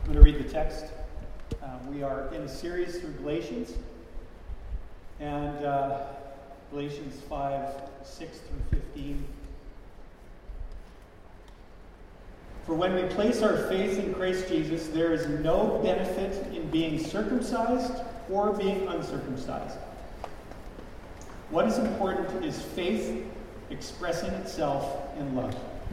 I'm going to read the text. We are in a series through Galatians, and Galatians 5, 6 through 15. For when we place our faith in Christ Jesus, there is no benefit in being circumcised or being uncircumcised. What is important is faith expressing itself in love.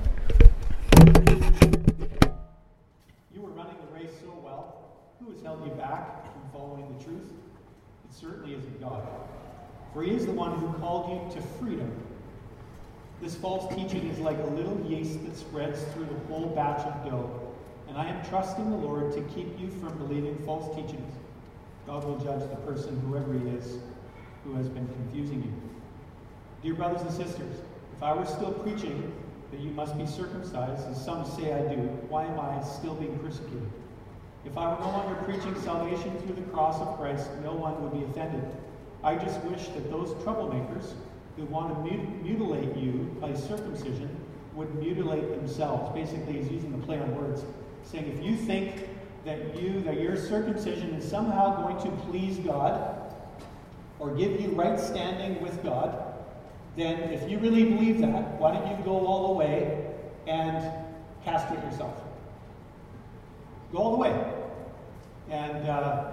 You were running the race so well. Who has held you back from following the truth? It certainly isn't God. For he is the one who called you to freedom. This false teaching is like a little yeast that spreads through the whole batch of dough. And I am trusting the Lord to keep you from believing false teachings. God will judge the person, whoever he is, who has been confusing you. Dear brothers and sisters, if I were still preaching that you must be circumcised, as some say I do, why am I still being persecuted? If I were no longer preaching salvation through the cross of Christ, no one would be offended. I just wish that those troublemakers who want to mutilate you by circumcision would mutilate themselves. Basically, he's using a play on words, saying if you think that your circumcision is somehow going to please God or give you right standing with God, then if you really believe that, why don't you go all the way and castrate yourself? Go all the way. And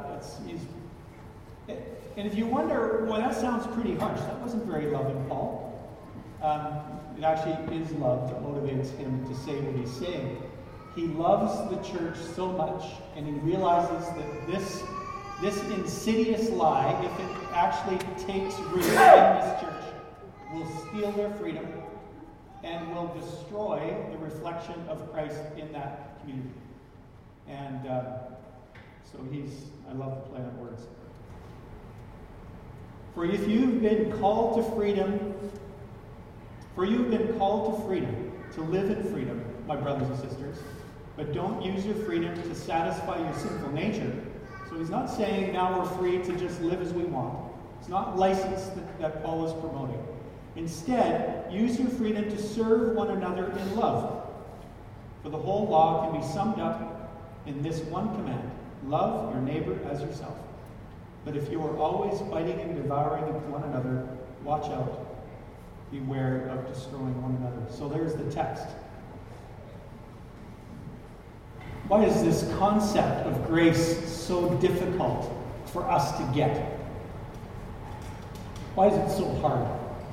and if you wonder, well, that sounds pretty harsh. That wasn't very loving, Paul. It actually is love that motivates him to say what he's saying. He loves the church so much, and he realizes that this insidious lie, if it actually takes root in this church, will steal their freedom and will destroy the reflection of Christ in that community. And so I love the play on words. For if you've been called to freedom, to live in freedom, my brothers and sisters, but don't use your freedom to satisfy your sinful nature. So he's not saying now we're free to just live as we want. It's not license that Paul is promoting. Instead, use your freedom to serve one another in love. For the whole law can be summed up in this one command: love your neighbor as yourself. But if you are always fighting and devouring one another, watch out. Beware of destroying one another. So there's the text. Why is this concept of grace so difficult for us to get? Why is it so hard?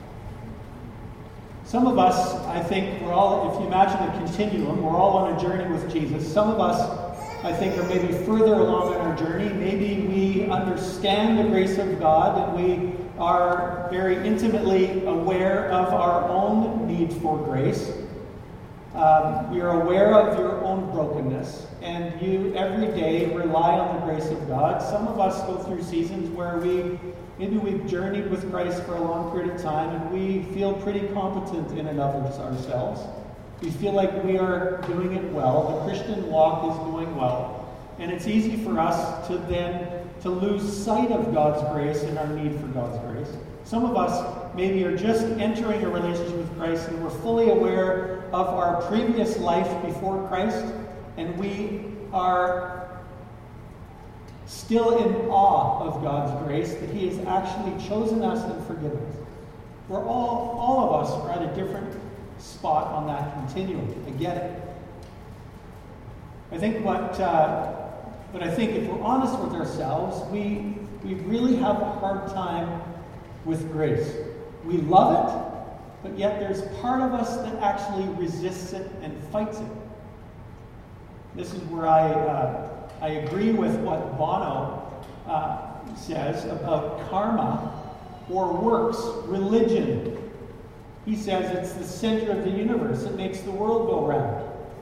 Some of us, I think, we're all, if you imagine a continuum, we're all on a journey with Jesus. Some of us, I think, are maybe further along in our journey. Maybe we understand the grace of God and we are very intimately aware of our own need for grace. We are aware of your own brokenness, and you every day rely on the grace of God. Some of us go through seasons where maybe we've journeyed with Christ for a long period of time and we feel pretty competent in and of ourselves. We feel like we are doing it well. The Christian walk is going well. And it's easy for us to lose sight of God's grace and our need for God's grace. Some of us maybe are just entering a relationship with Christ and we're fully aware of our previous life before Christ, and we are still in awe of God's grace, that he has actually chosen us and forgiven us. We're all of us are at a different spot on that continuum. I get it. I think but I think if we're honest with ourselves, we really have a hard time with grace. We love it, but yet there's part of us that actually resists it and fights it. This is where I agree with what Bono says about karma or works, religion. He says it's the center of the universe. It makes the world go round.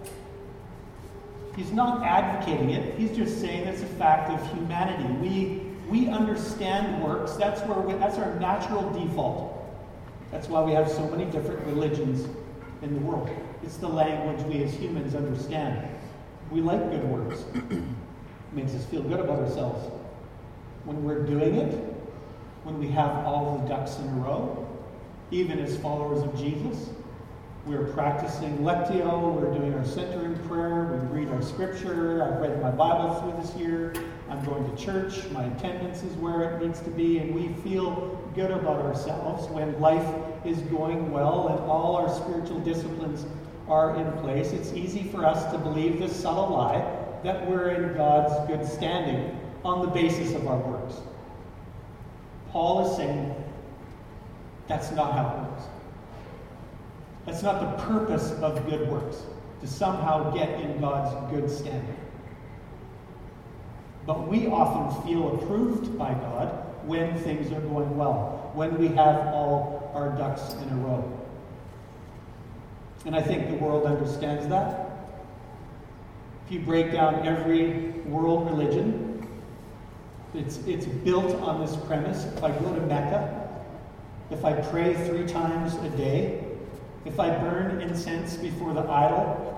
He's not advocating it. He's just saying it's a fact of humanity. We understand works. That's our natural default. That's why we have so many different religions in the world. It's the language we as humans understand. We like good works. It makes us feel good about ourselves. When we're doing it, when we have all the ducks in a row, even as followers of Jesus, We're practicing Lectio. We're doing our centering prayer. We read our scripture. I've read my Bible through this year. I'm going to church. My attendance is where it needs to be. And we feel good about ourselves when life is going well and all our spiritual disciplines are in place. It's easy for us to believe this subtle lie that we're in God's good standing on the basis of our works. Paul is saying that's not how it works. That's not the purpose of good works, to somehow get in God's good standing. But we often feel approved by God when things are going well, when we have all our ducks in a row. And I think the world understands that. If you break down every world religion, it's built on this premise. If I go to Mecca, if I pray 3 times a day, if I burn incense before the idol,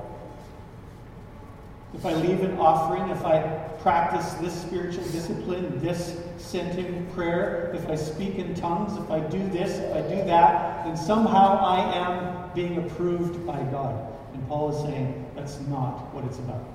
if I leave an offering, if I practice this spiritual discipline, this scenting prayer, if I speak in tongues, if I do this, if I do that, then somehow I am being approved by God. And Paul is saying that's not what it's about.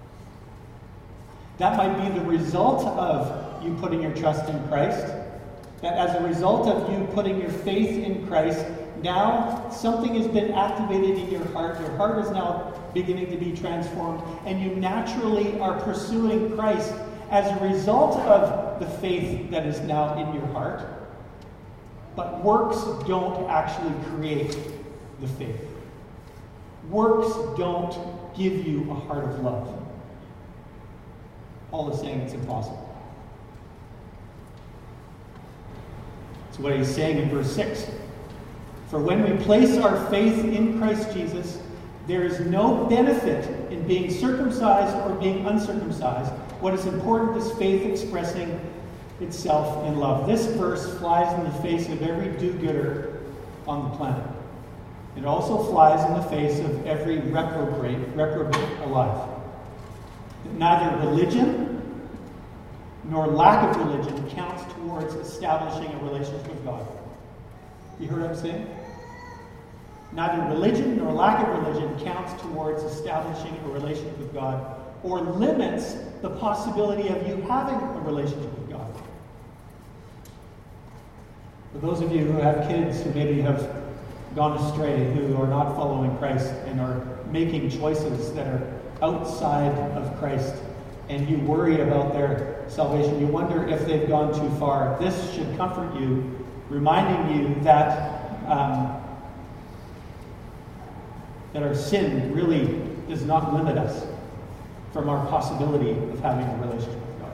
That might be the result of you putting your trust in Christ. That as a result of you putting your faith in Christ, now something has been activated in your heart. Your heart is now beginning to be transformed, and you naturally are pursuing Christ as a result of the faith that is now in your heart. But works don't actually create the faith. Works don't give you a heart of love. Paul is saying it's impossible. That's what he's saying in verse 6. For when we place our faith in Christ Jesus, there is no benefit in being circumcised or being uncircumcised. What is important is faith expressing itself in love. This verse flies in the face of every do-gooder on the planet. It also flies in the face of every reprobate alive. Neither religion nor lack of religion counts towards establishing a relationship with God. You heard what I'm saying? Neither religion nor lack of religion counts towards establishing a relationship with God or limits the possibility of you having a relationship with God. For those of you who have kids who maybe have gone astray, who are not following Christ and are making choices that are outside of Christ, and you worry about their salvation, you wonder if they've gone too far, this should comfort you, reminding you that that our sin really does not limit us from our possibility of having a relationship with God.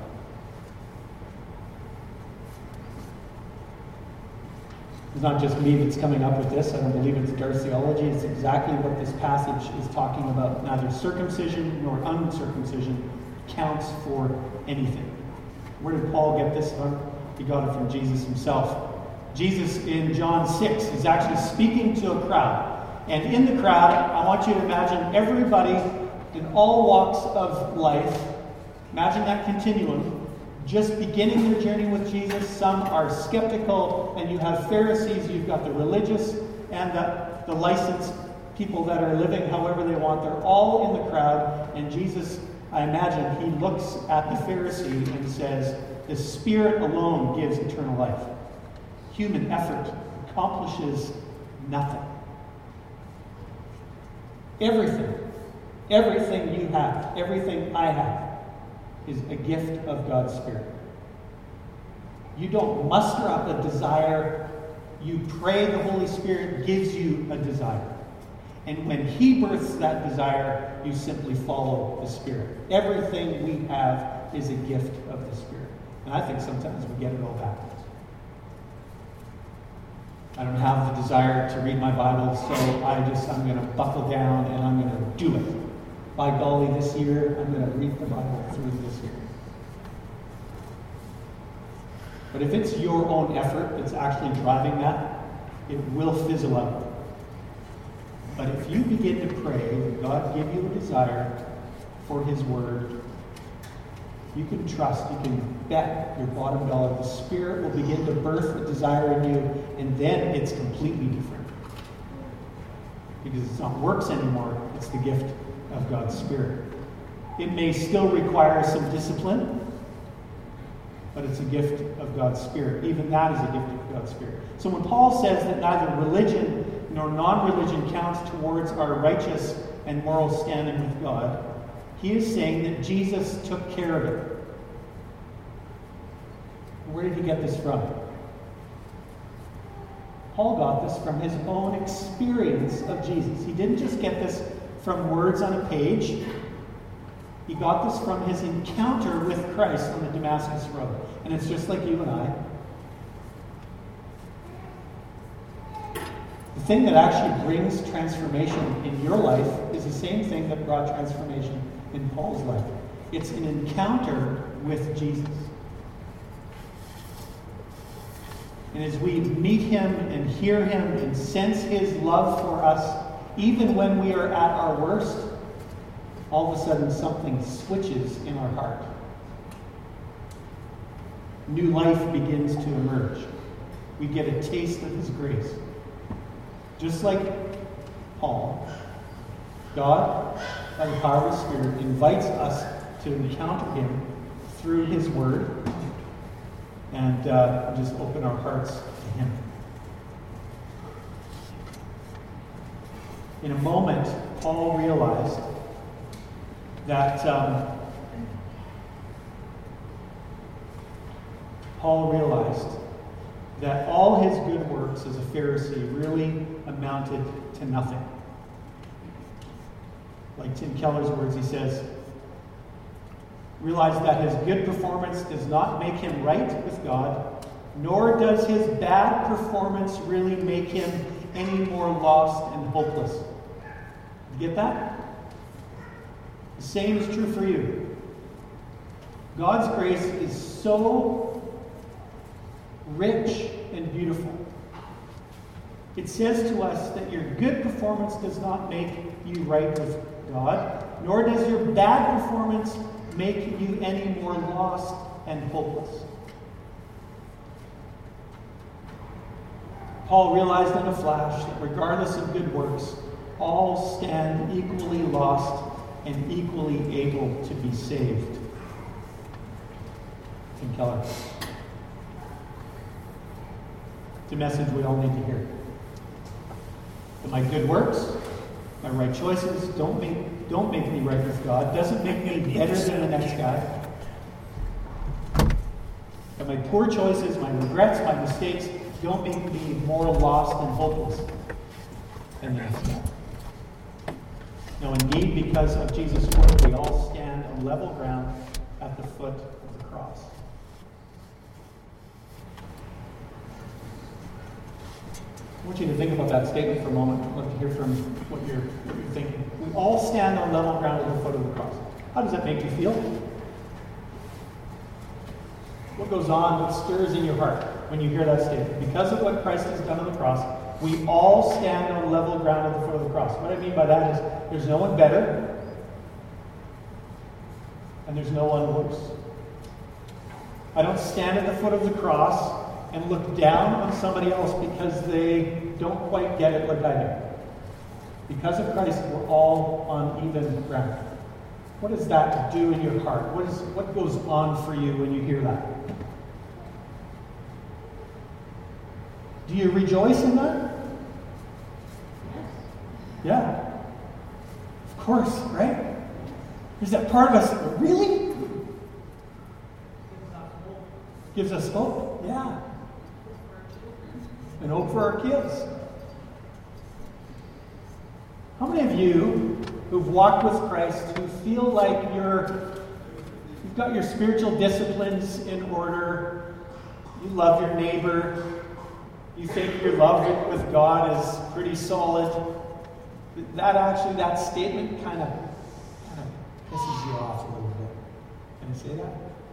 It's not just me that's coming up with this. I don't believe it's Darth theology. It's exactly what this passage is talking about. Neither circumcision nor uncircumcision counts for anything. Where did Paul get this from? He got it from Jesus himself. Jesus in John 6 is actually speaking to a crowd. And in the crowd, I want you to imagine everybody in all walks of life. Imagine that continuum. Just beginning their journey with Jesus. Some are skeptical, and you have Pharisees, you've got the religious, and the licensed people that are living however they want. They're all in the crowd, and Jesus, I imagine, he looks at the Pharisee and says, the Spirit alone gives eternal life. Human effort accomplishes nothing. Everything you have, everything I have, is a gift of God's Spirit. You don't muster up a desire. You pray, the Holy Spirit gives you a desire. And when He births that desire, you simply follow the Spirit. Everything we have is a gift of the Spirit. And I think sometimes we get it all backwards. I don't have the desire to read my Bible, so I'm going to buckle down and I'm going to do it. By golly, this year, I'm going to read the Bible through this year. But if it's your own effort that's actually driving that, it will fizzle out. But if you begin to pray that God give you a desire for His Word, you can trust, you can bet your bottom dollar the Spirit will begin to birth a desire in you, and then it's completely different. because it's not works anymore, it's the gift of God's Spirit. It may still require some discipline, but it's a gift of God's Spirit. Even that is a gift of God's Spirit. So when Paul says that neither religion nor non-religion counts towards our righteous and moral standing with God, he is saying that Jesus took care of it. Where did he get this from? Paul got this from his own experience of Jesus. He didn't just get this from words on a page. He got this from his encounter with Christ on the Damascus Road. And it's just like you and I. The thing that actually brings transformation in your life is the same thing that brought transformation in Paul's life. It's an encounter with Jesus. And as we meet him and hear him and sense his love for us, even when we are at our worst, all of a sudden something switches in our heart. New life begins to emerge. We get a taste of his grace. Just like Paul, God, by the power of his Spirit, invites us to encounter him through his word and just open our hearts to him. In a moment, Paul realized that all his good works as a Pharisee really amounted to nothing. Like Tim Keller's words, he says, realize that his good performance does not make him right with God, nor does his bad performance really make him any more lost and hopeless. You get that? The same is true for you. God's grace is so rich and beautiful. It says to us that your good performance does not make you right with God, nor does your bad performance make you any more lost and hopeless. Paul realized in a flash that regardless of good works, all stand equally lost and equally able to be saved. Tim Keller. It's a message we all need to hear. That my good works, my right choices, don't make me right with God, doesn't make me better than the next guy. But my poor choices, my regrets, my mistakes, don't make me more lost and hopeless than the next guy. No, indeed, because of Jesus' work, we all stand on level ground at the foot of the cross. I want you to think about that statement for a moment. I'd love to hear from what you're thinking. We all stand on level ground at the foot of the cross. How does that make you feel? What goes on, what stirs in your heart when you hear that statement? Because of what Christ has done on the cross, we all stand on level ground at the foot of the cross. What I mean by that is there's no one better and there's no one worse. I don't stand at the foot of the cross and look down on somebody else because they don't quite get it like I do. Because of Christ, we're all on even ground. What does that do in your heart? What goes on for you when you hear that? Do you rejoice in that? Yeah. Of course, right? There's that part of us that really gives us hope. Yeah. And hope for our kids. How many of you who've walked with Christ who feel like you've got your spiritual disciplines in order, you love your neighbor, you think your love with God is pretty solid, that statement kind of pisses you off a little bit. Can I say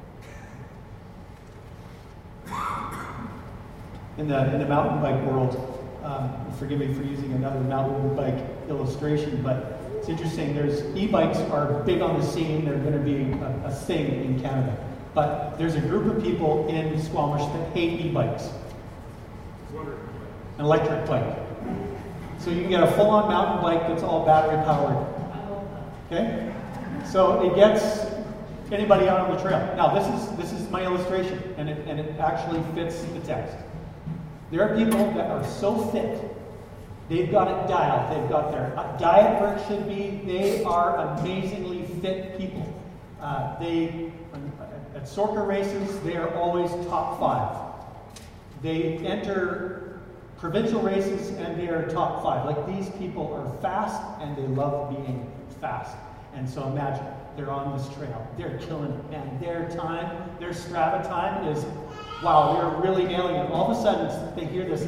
that? In the mountain bike world, forgive me for using another mountain bike illustration, but it's interesting. E-bikes are big on the scene. They're going to be a thing in Canada. But there's a group of people in Squamish that hate e-bikes. An electric bike. So you can get a full-on mountain bike that's all battery powered. Okay? So it gets anybody out on the trail. Now this is my illustration, and it actually fits the text. There are people that are so fit, they've got it dialed. They've got their diet where it should be. They are amazingly fit people. At Sorka races, they are always top 5. They enter provincial races and they are top 5. Like, these people are fast and they love being fast. And so imagine, they're on this trail. They're killing it, man. Their time, their Strava time is, wow, they're really nailing it. All of a sudden, they hear this,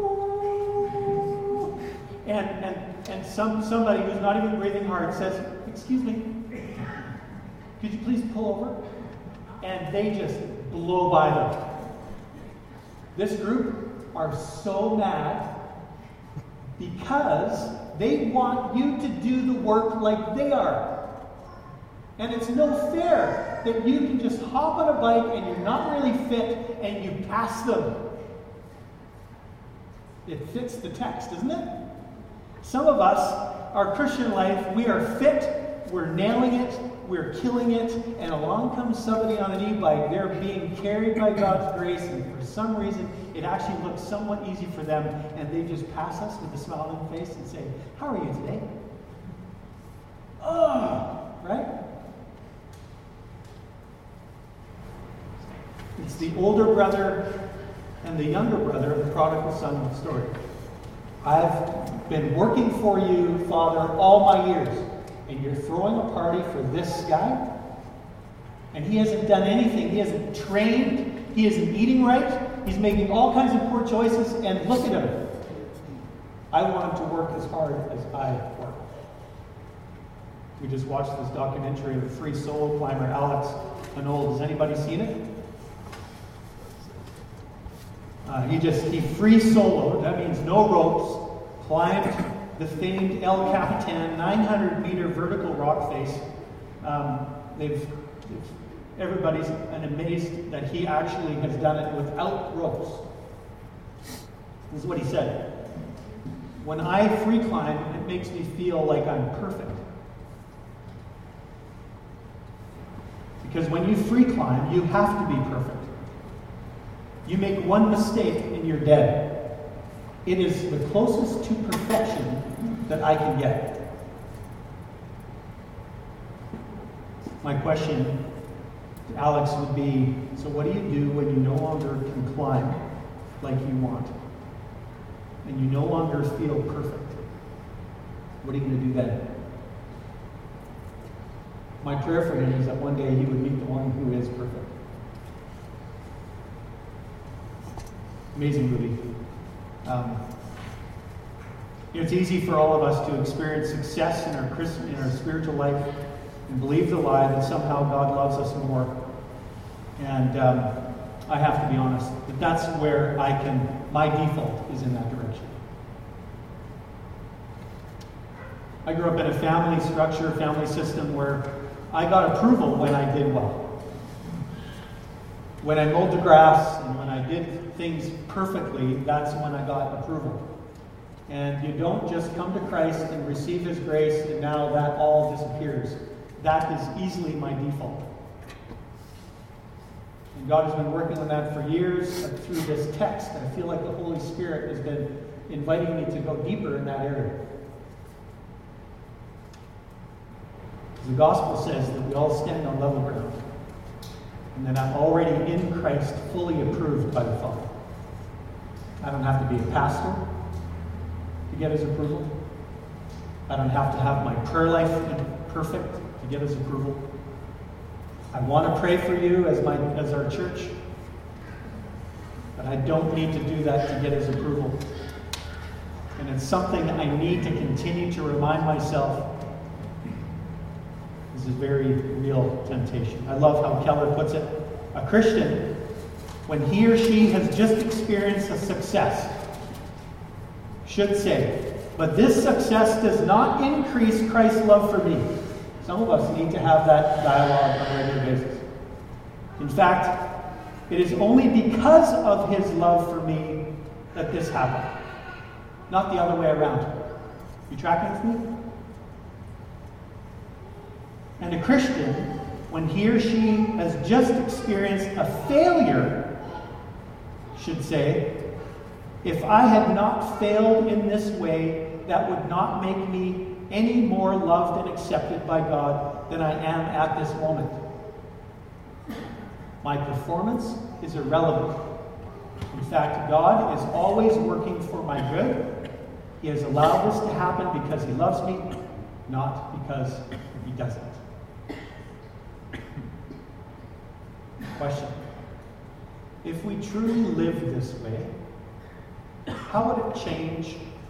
and somebody who's not even breathing hard says, "Excuse me, could you please pull over?" And they just blow by them. This group are so mad because they want you to do the work like they are. And it's no fair that you can just hop on a bike and you're not really fit and you pass them. It fits the text, doesn't it? Some of us, our Christian life, we are fit, we're nailing it, we're killing it, and along comes somebody on an e-bike. They're being carried by God's grace, and for some reason, it actually looks somewhat easy for them, and they just pass us with a smile on their face and say, "How are you today?" Oh, right? It's the older brother and the younger brother of the prodigal son story. I've been working for you, Father, all my years, and you're throwing a party for this guy? And he hasn't done anything. He hasn't trained. He isn't eating right. He's making all kinds of poor choices, and look at him. I want him to work as hard as I work. We just watched this documentary of a free solo climber, Alex Honnold. Has anybody seen it? He free soloed, that means no ropes, climbed the famed El Capitan 900-meter vertical rock face. Everybody's amazed that he actually has done it without ropes. This is what he said. "When I free climb, it makes me feel like I'm perfect. Because when you free climb, you have to be perfect. You make one mistake and you're dead. It is the closest to perfection that I can get." My question to Alex would be, so what do you do when you no longer can climb like you want? And you no longer feel perfect? What are you going to do then? My prayer for him is that one day he would meet the one who is perfect. Amazing movie. It's easy for all of us to experience success in our spiritual life and believe the lie that somehow God loves us more. And I have to be honest, that that's where my default is in that direction. I grew up in a family structure, family system where I got approval when I did well. When I mowed the grass and when I did things perfectly, that's when I got approval. And you don't just come to Christ and receive His grace and now that all disappears. That is easily my default. And God has been working on that for years through this text. I feel like the Holy Spirit has been inviting me to go deeper in that area. The gospel says that we all stand on level ground. And that I'm already in Christ, fully approved by the Father. I don't have to be a pastor to get His approval. I don't have to have my prayer life perfect to get His approval. I want to pray for you as our church, but I don't need to do that to get His approval. And it's something I need to continue to remind myself. This is a very real temptation. I love how Keller puts it. A Christian, when he or she has just experienced a success, should say, "But this success does not increase Christ's love for me." Some of us need to have that dialogue on a regular basis. In fact, it is only because of His love for me that this happened, not the other way around. You tracking with me? And a Christian, when he or she has just experienced a failure, should say, if I had not failed in this way, that would not make me any more loved and accepted by God than I am at this moment. My performance is irrelevant. In fact, God is always working for my good. He has allowed this to happen because he loves me, not because he doesn't. Question. If we truly live this way, how would it change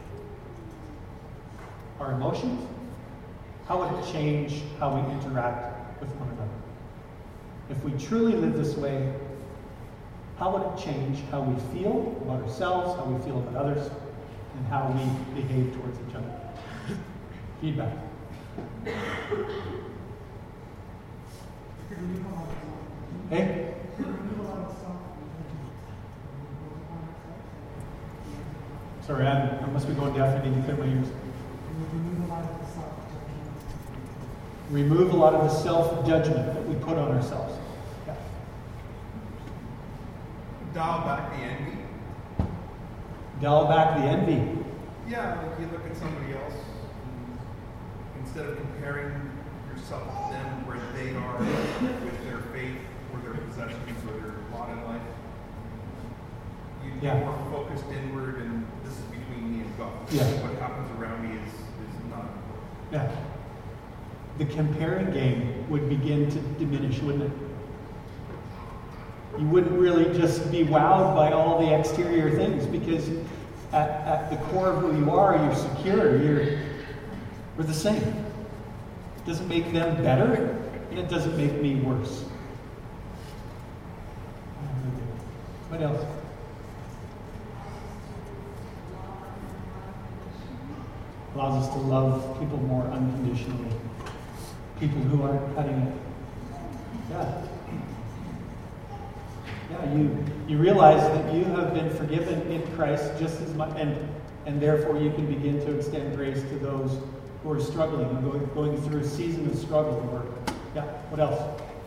our emotions? How would it change how we interact with one another? If we truly live this way, how would it change how we feel about ourselves, how we feel about others, and how we behave towards each other? Feedback. Hey? Sorry, I must be going deaf. I need to clear my ears. Remove a lot of the self-judgment that we put on ourselves. Yeah. Dial back the envy. Dial back the envy. Yeah, like you look at somebody else, and instead of comparing yourself to them where they are with their faith or their possessions or their lot in life, you're more focused inward and this is between me and God. Yeah. What happens around me is not important. Yeah. The comparing game would begin to diminish, wouldn't it? You wouldn't really just be wowed by all the exterior things because at the core of who you are, you're secure. We're the same. It doesn't make them better, and it doesn't make me worse. What else? Allows us to love people more unconditionally. People who aren't cutting it. Yeah. Yeah, you realize that you have been forgiven in Christ just as much, and therefore you can begin to extend grace to those who are struggling and going through a season of struggle and work. Yeah, what else?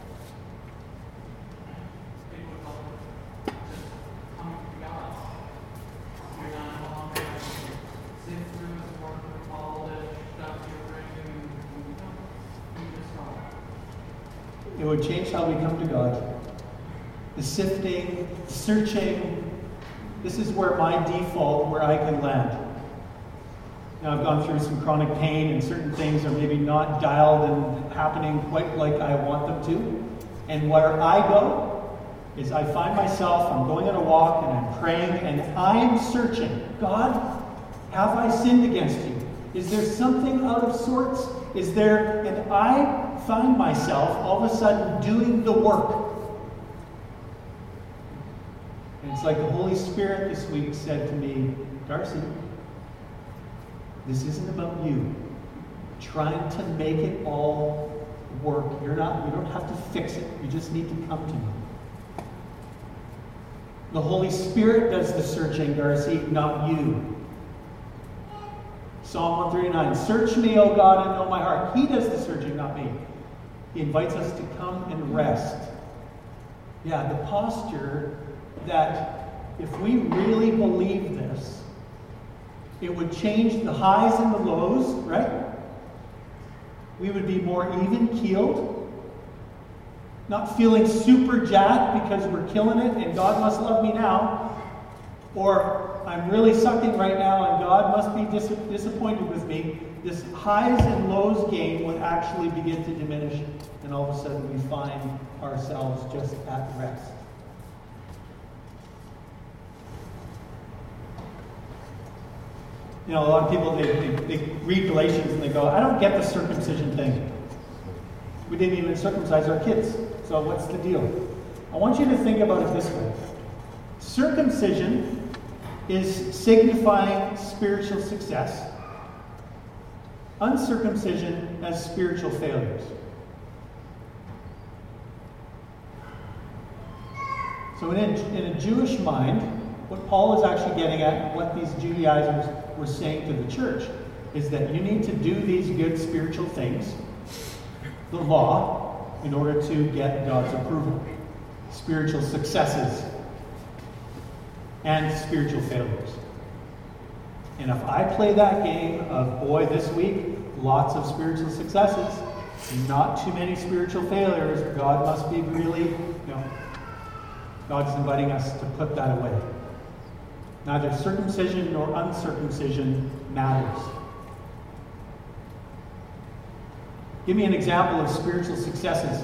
It would change how we come to God. The sifting, the searching, this is where my default, where I can land. Now, I've gone through some chronic pain and certain things are maybe not dialed and happening quite like I want them to. And where I go is I find myself, I'm going on a walk and I'm praying and I'm searching. God, have I sinned against you? Is there something out of sorts? Is there, and I find myself all of a sudden doing the work. And it's like the Holy Spirit this week said to me, Darcy, this isn't about you trying to make it all work. You don't have to fix it. You just need to come to me. The Holy Spirit does the searching, Darcy, not you. Psalm 139, search me, O God, and know my heart. He does the searching, not me. He invites us to come and rest. Yeah, the posture that if we really believe this, it would change the highs and the lows, right? We would be more even-keeled, not feeling super jacked because we're killing it and God must love me now, or I'm really sucking right now and God must be disappointed with me. This highs and lows game would actually begin to diminish, and all of a sudden we find ourselves just at rest. You know, a lot of people, they read Galatians and they go, I don't get the circumcision thing. We didn't even circumcise our kids, so what's the deal? I want you to think about it this way. Circumcision is signifying spiritual success. Uncircumcision as spiritual failures. So in a Jewish mind, what Paul is actually getting at, and what these Judaizers were saying to the church, is that you need to do these good spiritual things, the law, in order to get God's approval. Spiritual successes and spiritual failures. And if I play that game of, boy, this week, lots of spiritual successes, not too many spiritual failures, God must be really, God's inviting us to put that away. Neither circumcision nor uncircumcision matters. Give me an example of spiritual successes.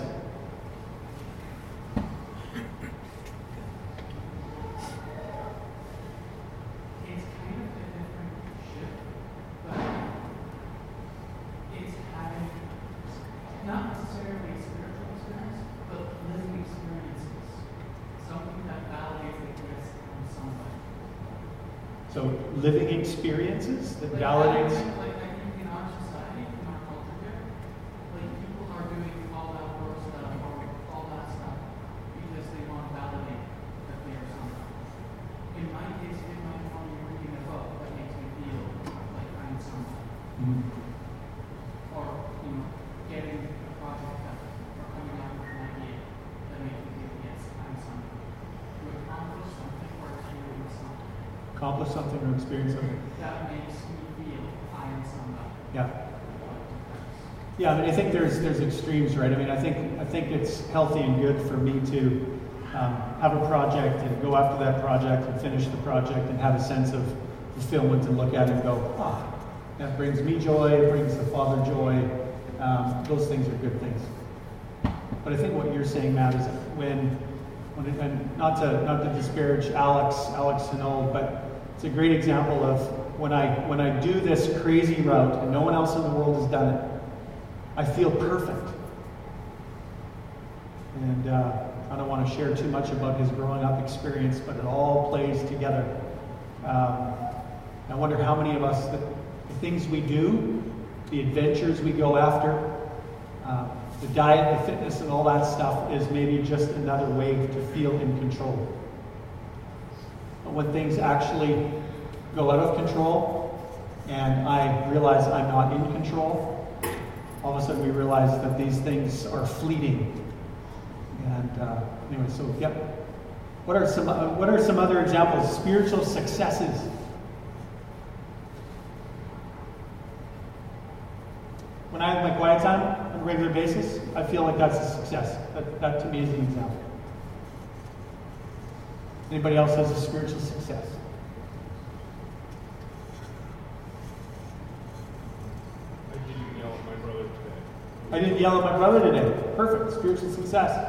So living experiences that validates. Like I think in our society, in our culture here, like people are doing all that work stuff or all that stuff because they want to validate that they are something. In my case, it might want me reading a book that makes me feel like I'm something. Mm-hmm. Or, getting a project done or coming up with an idea that makes me feel, yes, I'm something. To accomplish something or experience something. Accomplish something or experience something. That makes me feel I am somebody. Yeah. Yeah, I mean, I think there's extremes, right? I mean, I think it's healthy and good for me to have a project and go after that project and finish the project and have a sense of fulfillment and look at it and go, that brings me joy, it brings the Father joy. Those things are good things. But I think what you're saying, Matt, is when and not to disparage Alex Hinault, but it's a great example of when I do this crazy route and no one else in the world has done it, I feel perfect. And I don't want to share too much about his growing up experience, but it all plays together. I wonder how many of us, the things we do, the adventures we go after, the diet, the fitness, and all that stuff is maybe just another way to feel in control. But when things actually go out of control and I realize I'm not in control, all of a sudden we realize that these things are fleeting. And anyway, so yep. What are some other examples? Spiritual successes. When I have my quiet time on a regular basis, I feel like that's a success. That to me is an example. Anybody else has a spiritual success? I didn't yell at my brother today. I didn't yell at my brother today. Perfect. Spiritual success.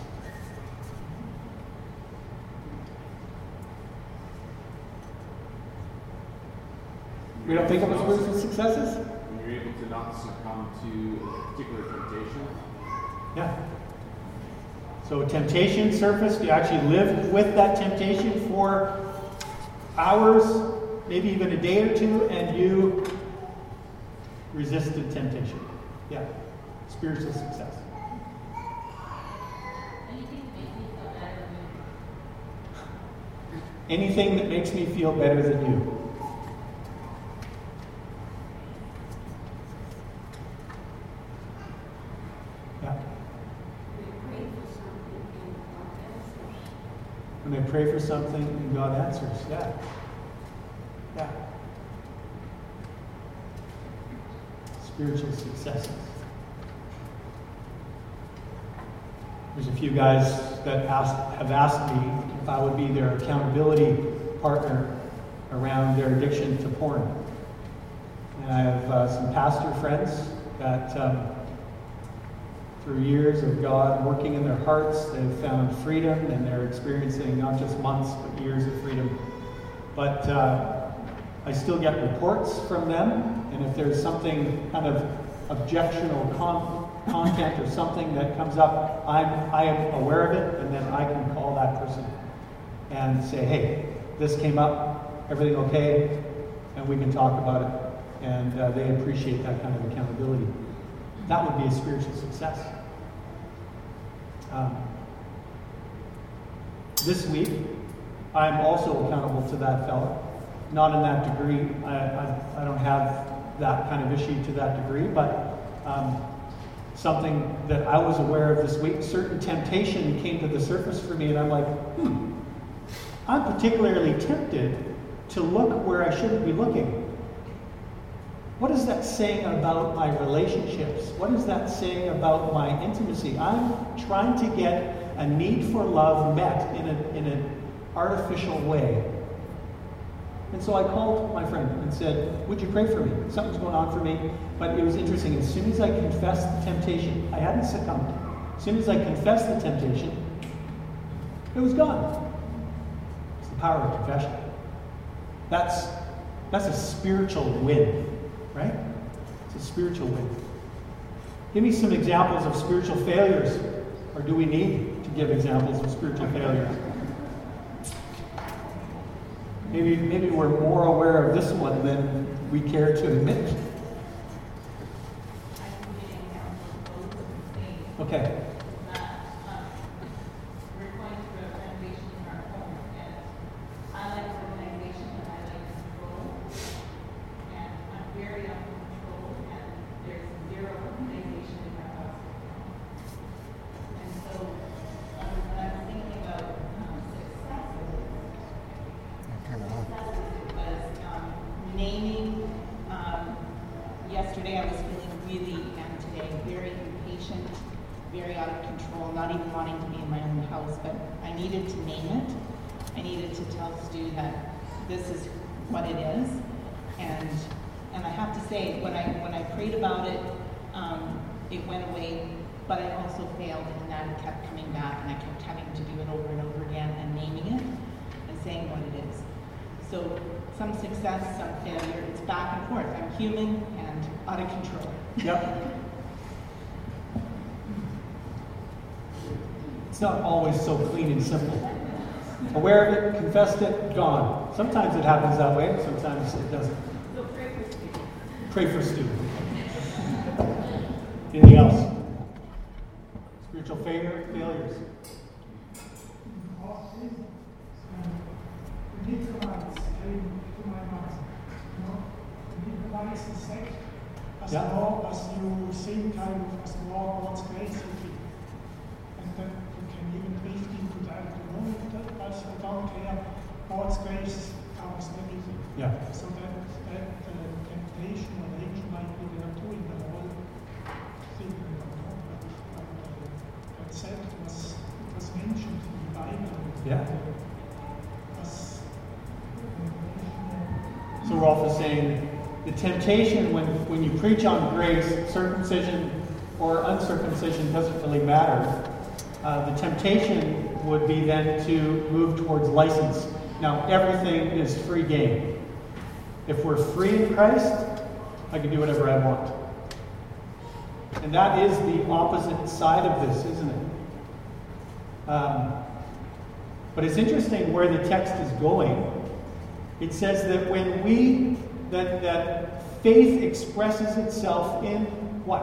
We don't think of spiritual successes? When you're able to not succumb to a particular temptation. Yeah. So temptation surfaced, you actually lived with that temptation for hours, maybe even a day or two, and you resisted temptation. Yeah. Spiritual success. Anything that makes me feel better than you. When I pray for something and God answers, yeah. Spiritual successes. There's a few guys that have asked me if I would be their accountability partner around their addiction to porn. And I have some pastor friends that through years of God working in their hearts, they've found freedom, and they're experiencing not just months, but years of freedom. But I still get reports from them, and if there's something kind of objectionable content or something that comes up, I am aware of it, and then I can call that person and say, hey, this came up, everything okay? And we can talk about it, and they appreciate that kind of accountability. That would be a spiritual success. This week, I'm also accountable to that fellow. Not in that degree. I don't have that kind of issue to that degree, but something that I was aware of this week, certain temptation came to the surface for me, and I'm like, I'm particularly tempted to look where I shouldn't be looking. What is that saying about my relationships? What is that saying about my intimacy? I'm trying to get a need for love met in an artificial way. And so I called my friend and said, would you pray for me? Something's going on for me. But it was interesting. As soon as I confessed the temptation, I hadn't succumbed. As soon as I confessed the temptation, it was gone. It's the power of confession. That's a spiritual win, right? It's a spiritual win. Give me some examples of spiritual failures. Or do we need to give examples of spiritual failures? Maybe we're more aware of this one than we care to admit. Okay. We're going through a renovation in our home, and I like organization and I like control. And I'm very out of control, and there's zero organization in our house. And so when I was thinking about successes, it was naming. Yesterday I was feeling really, and today, very impatient, very out of control, not even wanting to be in my own house, but I needed to name it. I needed to tell Stu that this is what it is. And I have to say, when I prayed about it, it went away, but I also failed in that it kept coming back, and I kept having to do it over and over again and naming it and saying what it is. So some success, some failure, it's back and forth. I'm human and out of control. Yep. It's not always so clean and simple. Aware of it, confessed it, gone. Sometimes it happens that way, sometimes it doesn't. So pray for Stu. Pray for Stu. Anything else? Spiritual failures. We need commands came to my mind. We need commands in sex as long as you think kind of as more God's grace with you. And then you can even breathe into that. As I don't care, God's grace covers everything. Yeah. So that temptation or danger might be there too in the whole thing. That said was mentioned in the Bible. Yeah. So we're also saying the temptation when you preach on grace, circumcision or uncircumcision doesn't really matter. The temptation would be then to move towards license. Now, everything is free game. If we're free in Christ, I can do whatever I want. And that is the opposite side of this, isn't it? But it's interesting where the text is going. It says that when that faith expresses itself in what?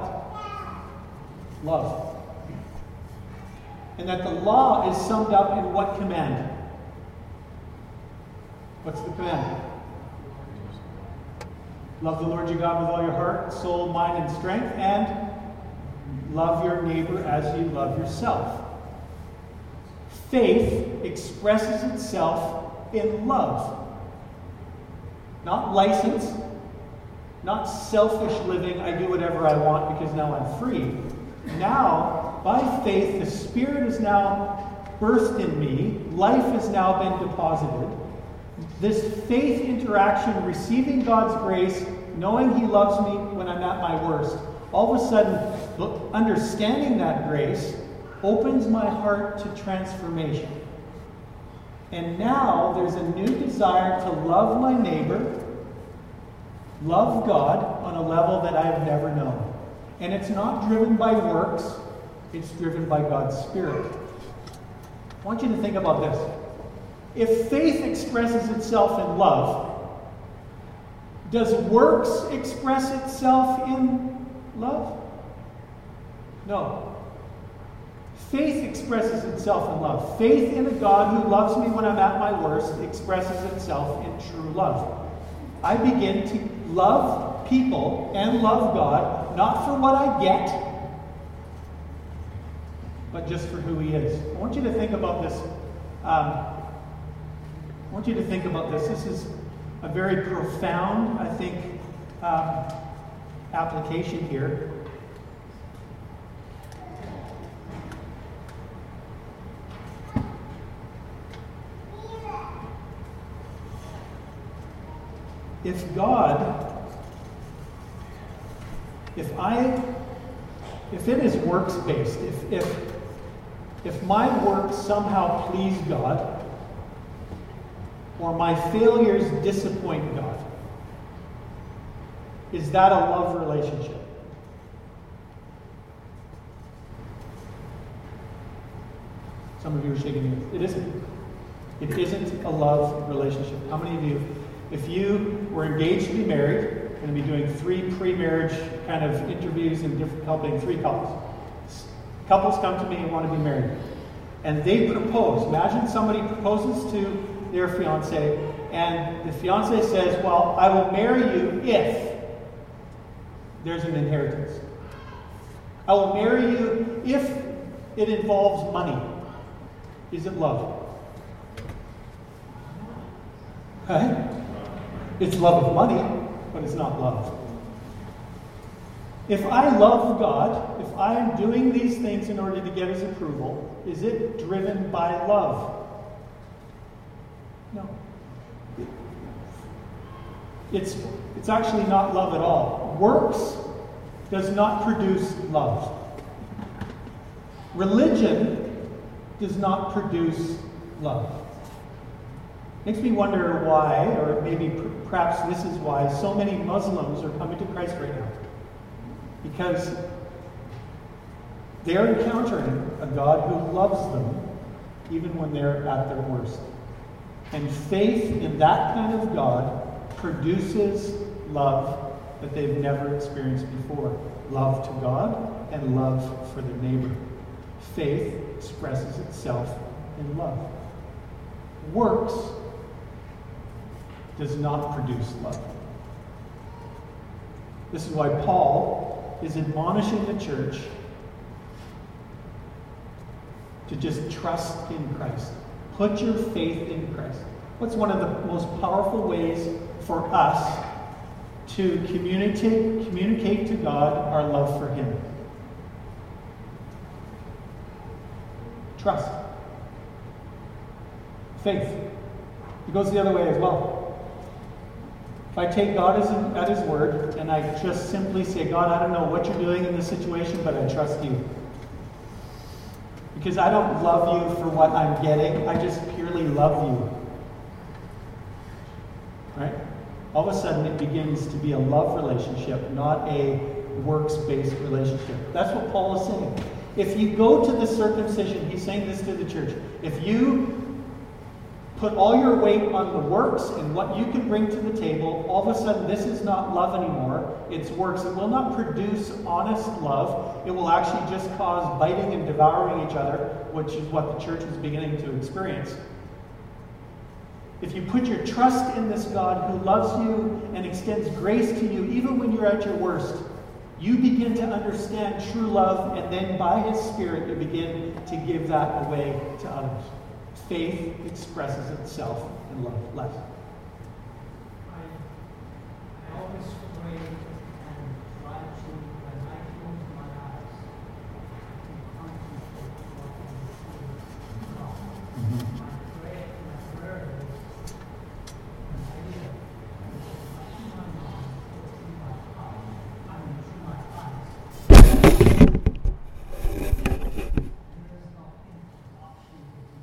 Love. And that the law is summed up in what command? What's the command? Love the Lord your God with all your heart, soul, mind, and strength, and love your neighbor as you love yourself. Faith expresses itself in love. Not license, not selfish living, I do whatever I want because now I'm free. Now, by faith, the Spirit is now birthed in me, life has now been deposited. This faith interaction, receiving God's grace, knowing He loves me when I'm at my worst, all of a sudden, understanding that grace opens my heart to transformation. And now there's a new desire to love my neighbor, love God on a level that I have never known. And it's not driven by works, it's driven by God's Spirit. I want you to think about this. If faith expresses itself in love, does works express itself in love? No. Faith expresses itself in love. Faith in a God who loves me when I'm at my worst expresses itself in true love. I begin to love people and love God, not for what I get, but just for who He is. I want you to think about this. This is a very profound, I think, application here. If it is works-based, if my works somehow please God, or my failures disappoint God, is that a love relationship? Some of you are shaking your heads. It isn't. It isn't a love relationship. How many of you, if you were engaged to be married, going to be doing 3 pre-marriage kind of interviews and helping 3 couples. Couples come to me and want to be married. And they propose. Imagine somebody proposes to their fiance, and the fiance says, well, I will marry you if there's an inheritance. I will marry you if it involves money. Is it love? Right? It's love of money, but it's not love. If I love God, if I am doing these things in order to get His approval, is it driven by love? No. It's actually not love at all. Works does not produce love. Religion does not produce love. Makes me wonder why, or maybe perhaps this is why, so many Muslims are coming to Christ right now. Because they're encountering a God who loves them even when they're at their worst. And faith in that kind of God produces love that they've never experienced before. Love to God and love for their neighbor. Faith expresses itself in love. Works does not produce love. This is why Paul is admonishing the church to just trust in Christ. Put your faith in Christ. What's one of the most powerful ways for us to communicate to God our love for Him? Trust. Faith. It goes the other way as well. If I take God at His word and I just simply say, God, I don't know what you're doing in this situation, but I trust you. Because I don't love you for what I'm getting, I just purely love you. Right? All of a sudden it begins to be a love relationship, not a works-based relationship. That's what Paul is saying. If you go to the circumcision, he's saying this to the church, if you put all your weight on the works and what you can bring to the table, all of a sudden this is not love anymore, it's works. It will not produce honest love. It will actually just cause biting and devouring each other, which is what the church is beginning to experience. If you put your trust in this God who loves you and extends grace to you even when you're at your worst, you begin to understand true love, and then by His Spirit you begin to give that away to others. Faith expresses itself in love. Less. I always pray and try to, when I close my eyes, to concentrate what I'm seeing God. My prayer is, when I live, through my mind, through my heart, through my eyes. There is nothing option.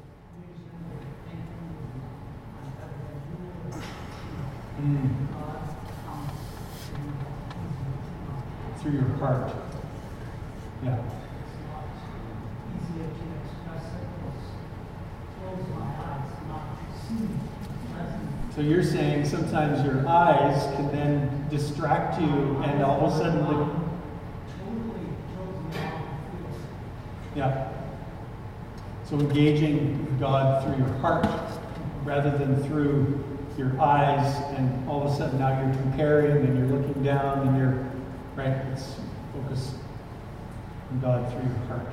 Through your heart. Yeah. Easier to express it was close my eyes, not to see present. So you're saying sometimes your eyes can then distract you, and all of a sudden Totally throws me off the field. yeah. So engaging God through your heart rather than through your eyes, and all of a sudden now you're comparing and you're looking down and you're, right? Let's focus on God through your heart.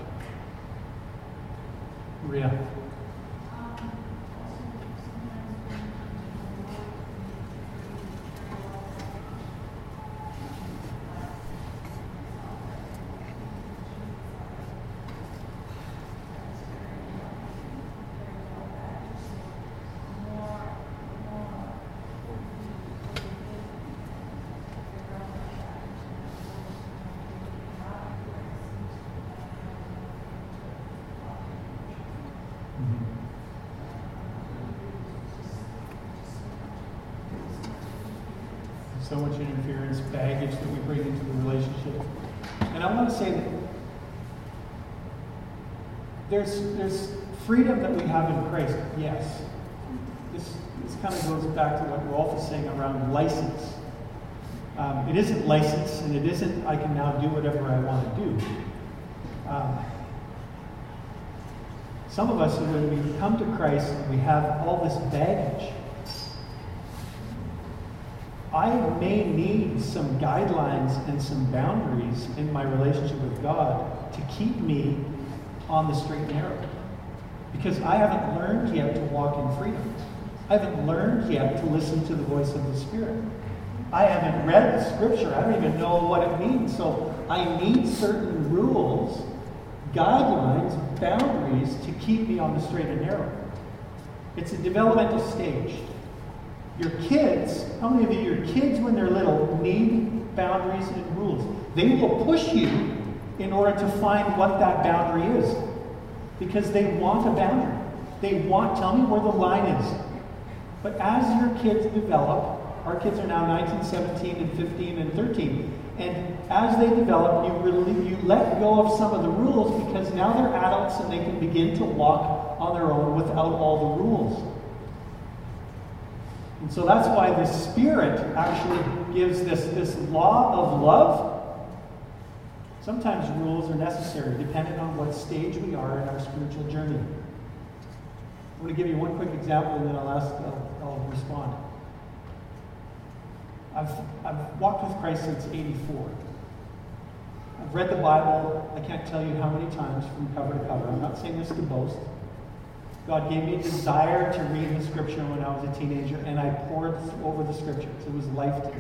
Maria. So much interference, baggage that we bring into the relationship. And I want to say that there's freedom that we have in Christ, yes. This kind of goes back to what Rolf was saying around license. It isn't license, and it isn't I can now do whatever I want to do. Some of us, when we come to Christ, we have all this baggage. I may need some guidelines and some boundaries in my relationship with God to keep me on the straight and narrow. Because I haven't learned yet to walk in freedom. I haven't learned yet to listen to the voice of the Spirit. I haven't read the Scripture. I don't even know what it means. So I need certain rules, guidelines, boundaries to keep me on the straight and narrow. It's a developmental stage. Your kids, how many of you, your kids when they're little need boundaries and rules? They will push you in order to find what that boundary is. Because they want a boundary. They want, tell me where the line is. But as your kids develop, our kids are now 19, 17, and 15, and 13. And as they develop, you let go of some of the rules because now they're adults and they can begin to walk on their own without all the rules. And so that's why the Spirit actually gives this law of love. Sometimes rules are necessary, depending on what stage we are in our spiritual journey. I'm going to give you one quick example, and then I'll respond. I've walked with Christ since '84. I've read the Bible, I can't tell you how many times from cover to cover. I'm not saying this to boast. God gave me a desire to read the Scripture when I was a teenager, and I pored over the Scriptures. It was life to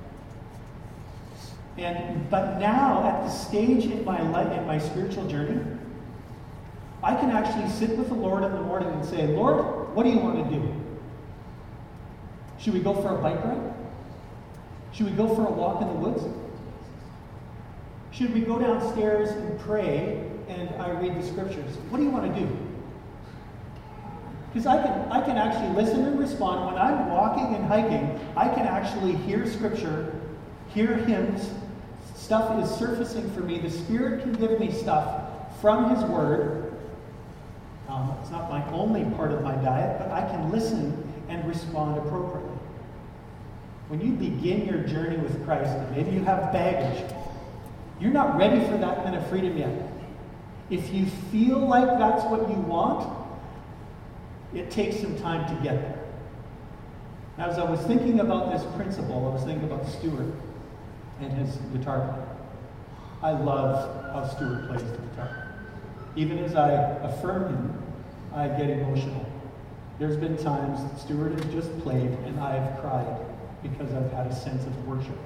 me. But now, at the stage in my life, in my spiritual journey, I can actually sit with the Lord in the morning and say, Lord, what do you want to do? Should we go for a bike ride? Should we go for a walk in the woods? Should we go downstairs and pray and I read the Scriptures? What do you want to do? Because I can actually listen and respond. When I'm walking and hiking, I can actually hear Scripture, hear hymns. Stuff is surfacing for me. The Spirit can give me stuff from His Word. It's not my only part of my diet, but I can listen and respond appropriately. When you begin your journey with Christ, and maybe you have baggage, you're not ready for that kind of freedom yet. If you feel like that's what you want, it takes some time to get there. As I was thinking about this principle, I was thinking about Stuart and his guitar player. I love how Stuart plays the guitar. Even as I affirm him, I get emotional. There's been times that Stuart has just played and I've cried because I've had a sense of worship.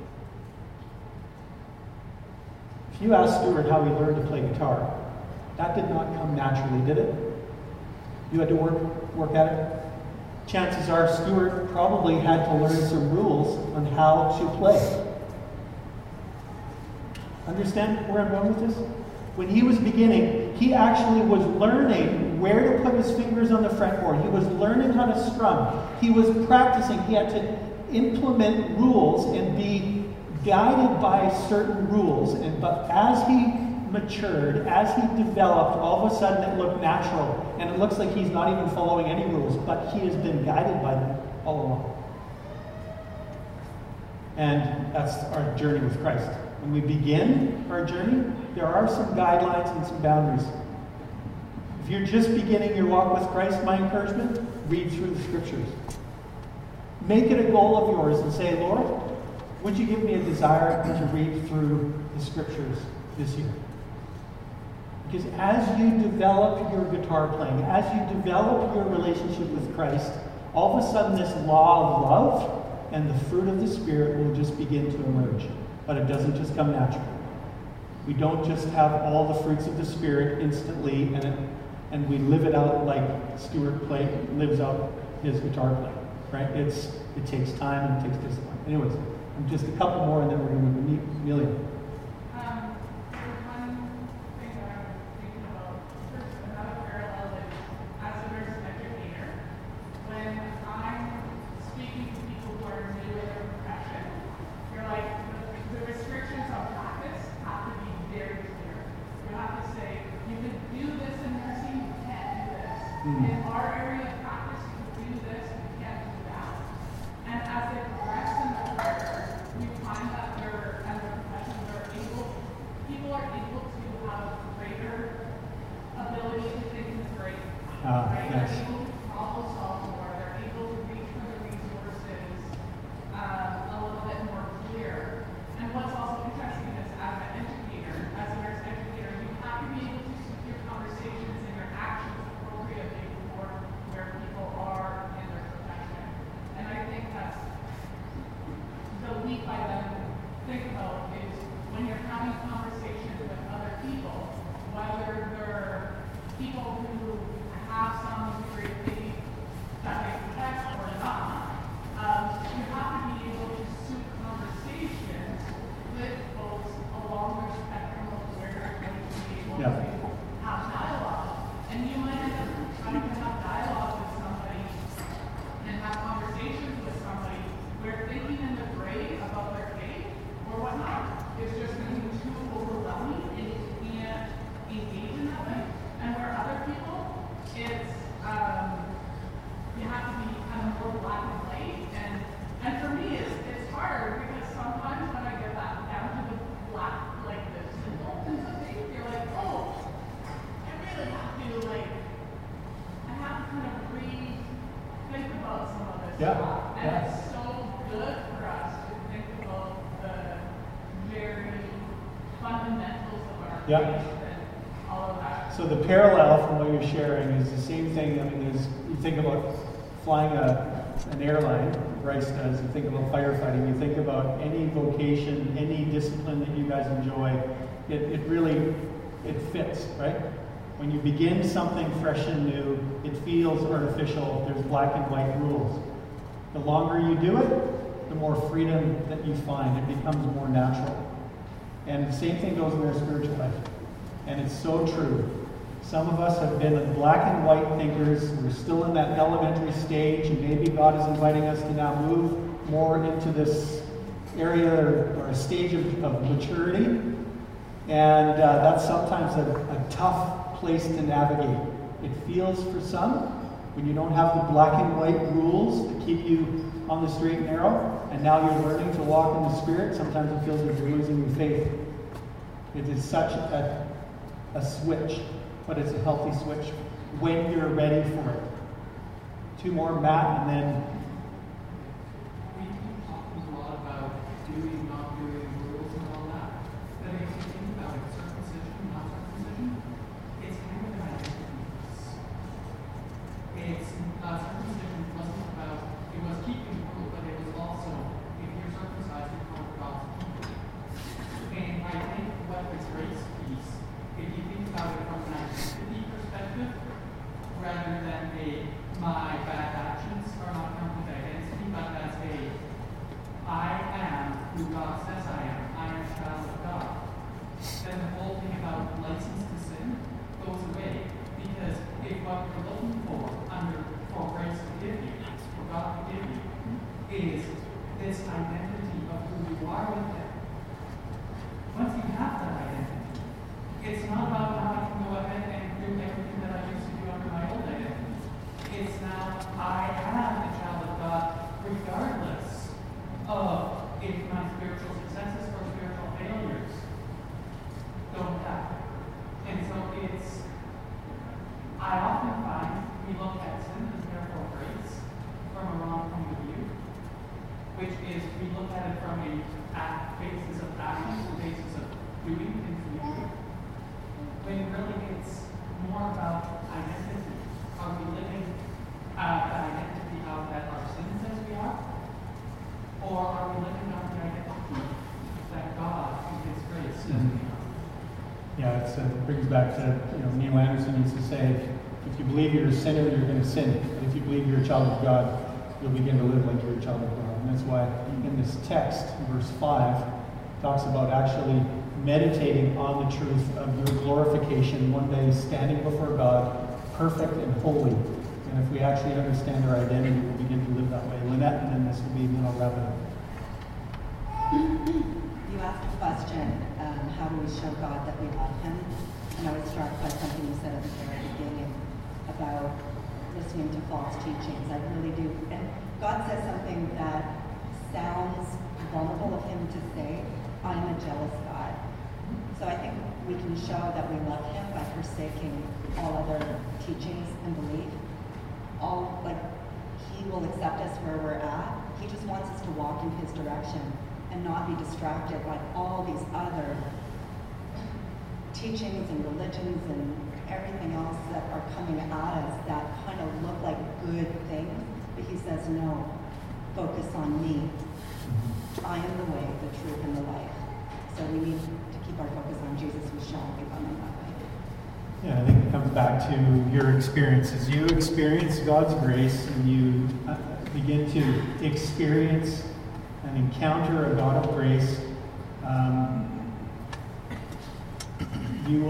If you ask Stuart how he learned to play guitar, that did not come naturally, did it? You had to work at it? Chances are Stuart probably had to learn some rules on how to play. Understand where I'm going with this? When he was beginning, he actually was learning where to put his fingers on the fretboard. He was learning how to strum. He was practicing. He had to implement rules and be guided by certain rules. But as he matured, as he developed, all of a sudden it looked natural. And it looks like he's not even following any rules, but he has been guided by them all along. And that's our journey with Christ. When we begin our journey, there are some guidelines and some boundaries. If you're just beginning your walk with Christ, my encouragement, read through the Scriptures. Make it a goal of yours and say, Lord, would you give me a desire to read through the scriptures this year? Because as you develop your guitar playing, as you develop your relationship with Christ, all of a sudden this law of love and the fruit of the Spirit will just begin to emerge. But it doesn't just come naturally. We don't just have all the fruits of the Spirit instantly and we live it out like Stuart lives out his guitar playing. Right? It takes time and it takes discipline. Anyways, just a couple more and then we're going to meet Amelia. There's one thing that I'm thinking about. There's another parallel that as a nurse educator, when I'm speaking to people who are new in their profession, you're like, the restrictions on practice have to be very clear. You have to say, you can do this in nursing, you can't do this. In our area of practice, you can do this, you can't do that. And as they progress in their career, we find that people are able to have greater ability to think in the brain. Right? Yes. They're able to problem solve more. They're able to reach for the resources a little bit more clear. And what's also interesting is as an educator, as a nurse educator, you have to be able to suit your conversations and your actions appropriately for where people are in their profession. And I think that's the leap I then think about is when you're having conversations with other people, whether they're people who have some degree of faith that they protect or not, you have to be able to suit conversations with folks along the spectrum of where you're going to be able to have dialogue. And you might end up trying to have dialogue with somebody and have conversations with somebody where thinking in the gray about their faith or whatnot is just going to be too overwhelming and you can't engage in that way. And where other people, it's you have to be kind of more black and white. And for me, it's hard because sometimes when I get that down to the black, like the simple things of things, you're like, oh, I really have to I have to kind of think about some of this stuff. And it's so good for us to think about the very fundamentals of our faith and all of that. So the parallel from what you're sharing is the same thing. I mean, you think about flying an airline, Bryce does. You think about firefighting. You think about any vocation, any discipline that you guys enjoy. It really fits, right? When you begin something fresh and new, it feels artificial. There's black and white rules. The longer you do it, the more freedom that you find. It becomes more natural. And the same thing goes in our spiritual life. And it's so true. Some of us have been black and white thinkers. We're still in that elementary stage, and maybe God is inviting us to now move more into this area or a stage of maturity. And that's sometimes a tough place to navigate. It feels for some, when you don't have the black and white rules that keep you on the straight and narrow, and now you're learning to walk in the Spirit, sometimes it feels like you're losing your faith. It is such a switch, but it's a healthy switch when you're ready for it. Two more, Matt, and then... We keep talking a lot about doing, not doing, rules and all that. But if you think about it, circumcision, not circumcision, it's kind of an identity. Circumcision wasn't about, it was keeping the rule, but it was also, if you're circumcised, you're part of God's people. And I think what this grace piece, if you think about it from an identity perspective, rather than my bad actions are not counted identity, but as I am who God says I am a child of God. Then the whole thing about license to sin goes away. Because if what you're looking for grace to give you, for God to give you, is this identity of who you are with Him. Once you have that identity, it's not about how I can go ahead and do everything that I used to do under my old identity. It's now I am a child of God regardless of if my spiritual successes or spiritual failures don't happen. And so I often find we look at sin and therefore grace from a wrong point of view. brings back to, Neil Anderson used to say, if you believe you're a sinner, you're going to sin. But if you believe you're a child of God, you'll begin to live like you're a child of God. And that's why in this text, verse 5, talks about actually meditating on the truth of your glorification one day, standing before God, perfect and holy. And if we actually understand our identity, we'll begin to live that way. Lynette, and then this will be, and then I'll wrap it up. You asked a question, how do we show God that we love Him? And I was struck by something you said at the very beginning about listening to false teachings. I really do. And God says something that sounds vulnerable of Him to say, I'm a jealous God. So I think we can show that we love Him by forsaking all other teachings and belief. He will accept us where we're at. He just wants us to walk in His direction and not be distracted by all these other teachings and religions and everything else that are coming at us that kind of look like good things. But He says, no, focus on me. I am the way, the truth, and the life. So we need to keep our focus on Jesus, who shall become in that way. Yeah, I think it comes back to your experiences. You experience God's grace and you begin to experience and encounter a God of grace. You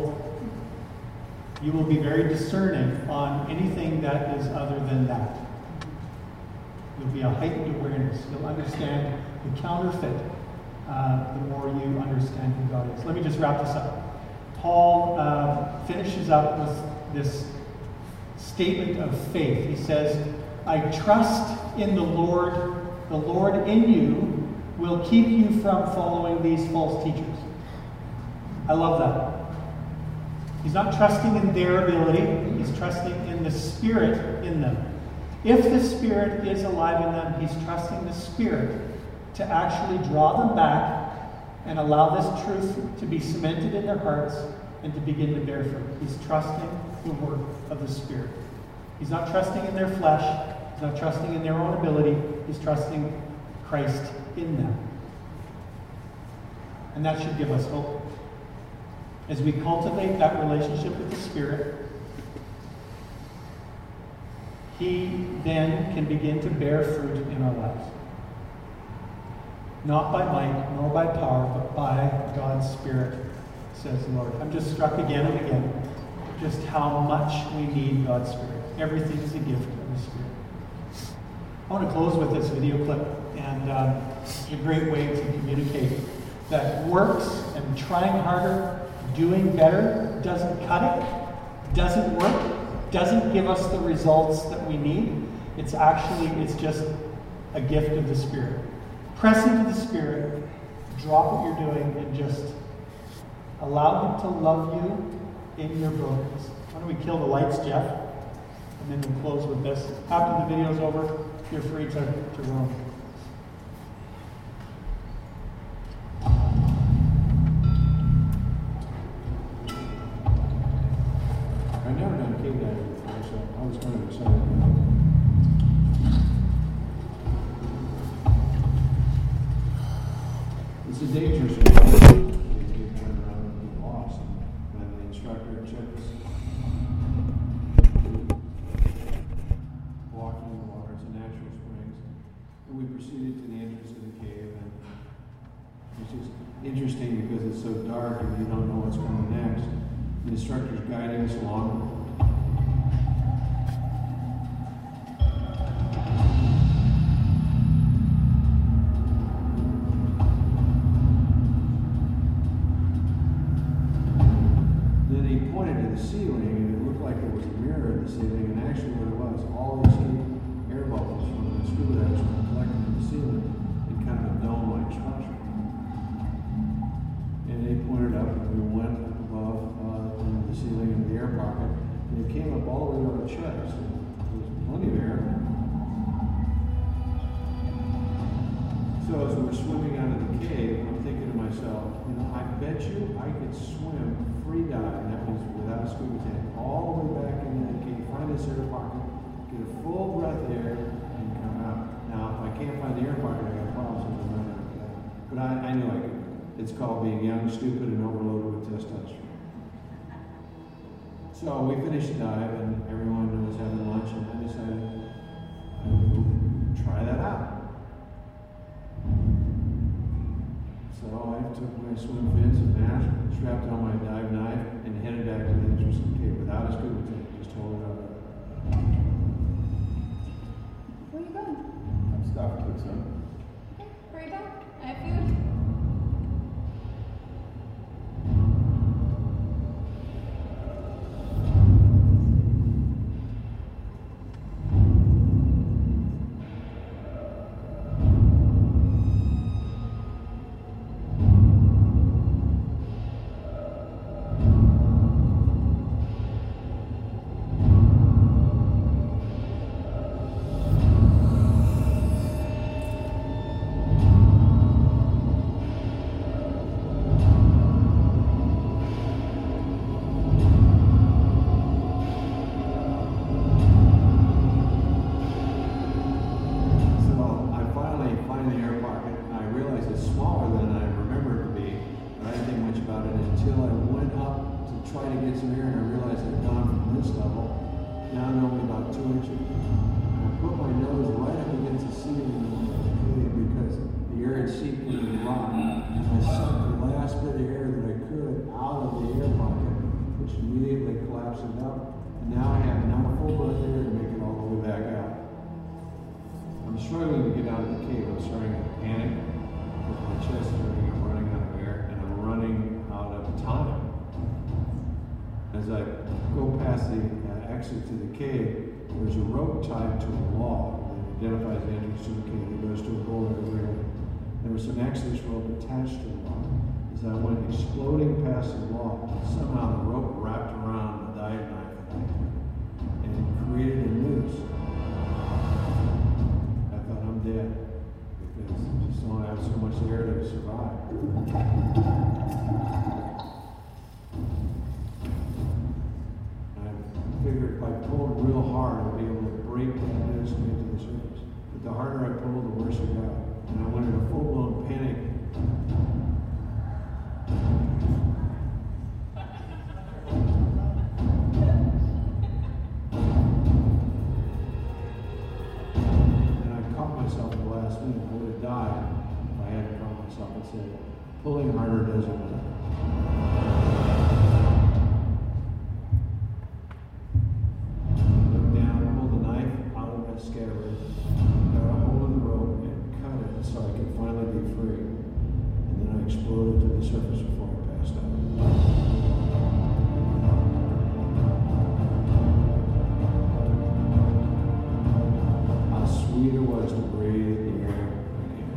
will be very discerning on anything that is other than that. You'll be a heightened awareness. You'll understand the counterfeit the more you understand who God is. Let me just wrap this up. Paul finishes up with this statement of faith. He says, I trust in the Lord in you will keep you from following these false teachers. I love that. He's not trusting in their ability, he's trusting in the Spirit in them. If the Spirit is alive in them, he's trusting the Spirit to actually draw them back and allow this truth to be cemented in their hearts and to begin to bear fruit. He's trusting the work of the Spirit. He's not trusting in their flesh. He's not trusting in their own ability. He's trusting Christ in them. And that should give us hope. As we cultivate that relationship with the Spirit, He then can begin to bear fruit in our lives. Not by might, nor by power, but by God's Spirit, says the Lord. I'm just struck again and again just how much we need God's Spirit. Everything is a gift of the Spirit. I want to close with this video clip, and it's a great way to communicate that works and trying harder, doing better doesn't cut it, doesn't work, doesn't give us the results that we need. It's just a gift of the Spirit. Press into the Spirit, drop what you're doing, and just allow Him to love you in your brokenness. Why don't we kill the lights, Jeff? And then we'll close with this. After the video's over, you're free to roam. I've never done cave diving before, so I was kind of excited about it. It's a dangerous one. You get turned around and get lost. And the instructor checks walking in the water. It's a natural springs. And we proceeded to the entrance of the cave. And it's just interesting because it's so dark and you don't know what's coming next. The instructor's guiding us along. Then he pointed to the ceiling, and it looked like there was a mirror in the ceiling, and actually what it was, all these air bubbles from the screwdrivers were collected in the ceiling in kind of a dome-like structure. And they pointed up, and we went above the ceiling of the air pocket, and it came up all the way to our chest. There was plenty of air. So as we're swimming out of the cave, I'm thinking to myself, I bet you I could swim free dive, that means without a scuba tank, all the way back into that cave, find this air pocket, get a full breath of air, and come out. Now, if I can't find the air pocket, I got problems with the running. But I knew I could. It's called being young, stupid, and overloaded with testosterone. So we finished the dive, and everyone was having lunch, and I decided I would go try that out. So I took my swim fins and mask, strapped on my dive knife, and headed back to the entrance of the cave without a scuba tank, just hold it up. Where are you going? I'm stopped quick, son. Okay, hurry back. I have food. To the cave, there's a rope tied to a log that identifies the entrance to the cave. It goes to a boulder railing. There was some access rope attached to the log. As I went exploding past the log, somehow the rope wrapped around the dive knife and created a noose. I thought, I'm dead because I just don't have so much air to survive. Figured if I pulled real hard, I'd be able to break that noose and get to the surface. But the harder I pulled, the worse it got. And I went into full-blown panic. And I caught myself at the last minute. I would have died if I hadn't caught myself and said, pulling harder doesn't work. Scabbard, got a hold of the rope and cut it so I could finally be free. And then I exploded to the surface before I passed out. How sweet it was to breathe the air again.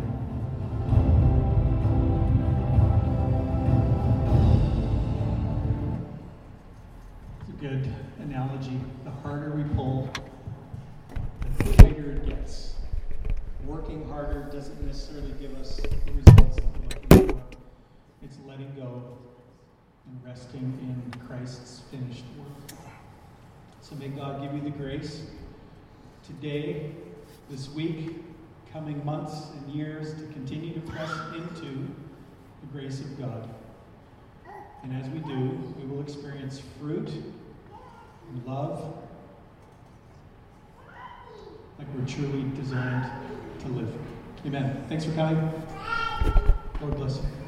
It's a good analogy. The harder we pull, the bigger it gets. Working harder doesn't necessarily give us the results that we're looking for. It's letting go and resting in Christ's finished work. So may God give you the grace today, this week, coming months and years to continue to press into the grace of God. And as we do, we will experience fruit and love like we're truly designed to live. Amen. Thanks for coming. Lord bless you.